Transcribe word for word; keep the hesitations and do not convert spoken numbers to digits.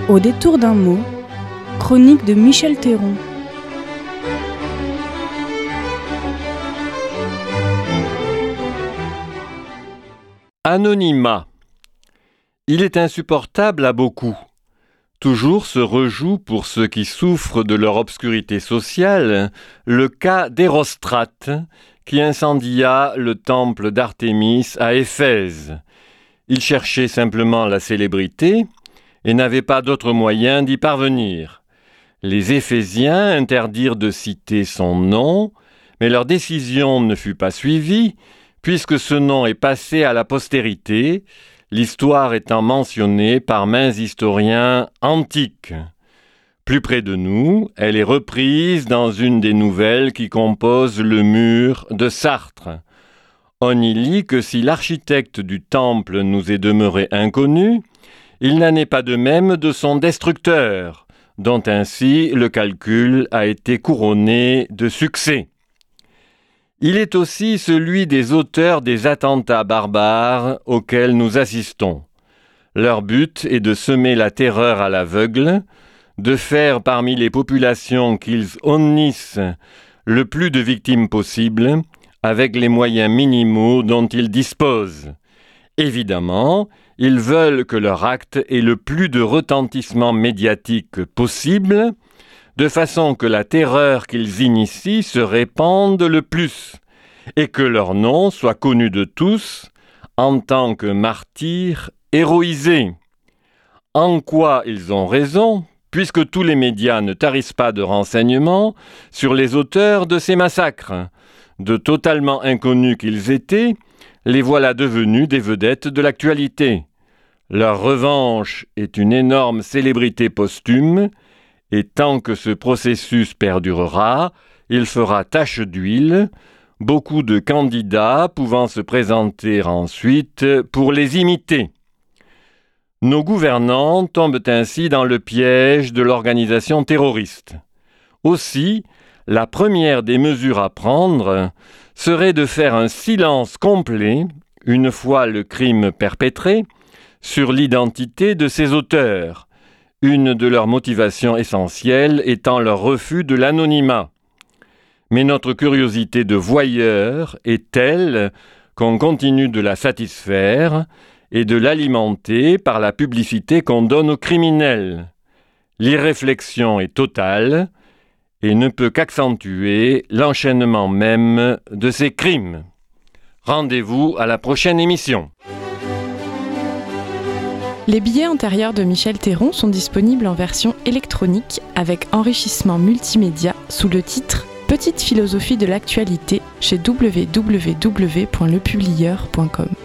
Au détour d'un mot, chronique de Michel Théron. Anonymat. Il est insupportable à beaucoup. Toujours se rejoue pour ceux qui souffrent de leur obscurité sociale le cas d'Érostrate qui incendia le temple d'Artémis à Éphèse. Il cherchait simplement la célébrité et n'avait pas d'autre moyen d'y parvenir. Les Éphésiens interdirent de citer son nom, mais leur décision ne fut pas suivie, puisque ce nom est passé à la postérité, l'histoire étant mentionnée par maints historiens antiques. Plus près de nous, elle est reprise dans une des nouvelles qui composent le mur de Sartre. On y lit que si l'architecte du temple nous est demeuré inconnu, il n'en est pas de même de son destructeur, dont ainsi le calcul a été couronné de succès. Il est aussi celui des auteurs des attentats barbares auxquels nous assistons. Leur but est de semer la terreur à l'aveugle, de faire parmi les populations qu'ils honnissent le plus de victimes possible, avec les moyens minimaux dont ils disposent. Évidemment, ils veulent que leur acte ait le plus de retentissement médiatique possible, de façon que la terreur qu'ils initient se répande le plus, et que leur nom soit connu de tous en tant que martyrs héroïsés. En quoi ils ont raison, puisque tous les médias ne tarissent pas de renseignements sur les auteurs de ces massacres. De totalement inconnus qu'ils étaient, les voilà devenus des vedettes de l'actualité. Leur revanche est une énorme célébrité posthume, et tant que ce processus perdurera, il fera tache d'huile, beaucoup de candidats pouvant se présenter ensuite pour les imiter. Nos gouvernants tombent ainsi dans le piège de l'organisation terroriste. Aussi, la première des mesures à prendre serait de faire un silence complet, une fois le crime perpétré, sur l'identité de ses auteurs, une de leurs motivations essentielles étant leur refus de l'anonymat. Mais notre curiosité de voyeur est telle qu'on continue de la satisfaire et de l'alimenter par la publicité qu'on donne aux criminels. L'irréflexion est totale et ne peut qu'accentuer l'enchaînement même de ces crimes. Rendez-vous à la prochaine émission. Les billets antérieurs de Michel Théron sont disponibles en version électronique avec enrichissement multimédia sous le titre « Petite philosophie de l'actualité » chez w w w point le publieur point com.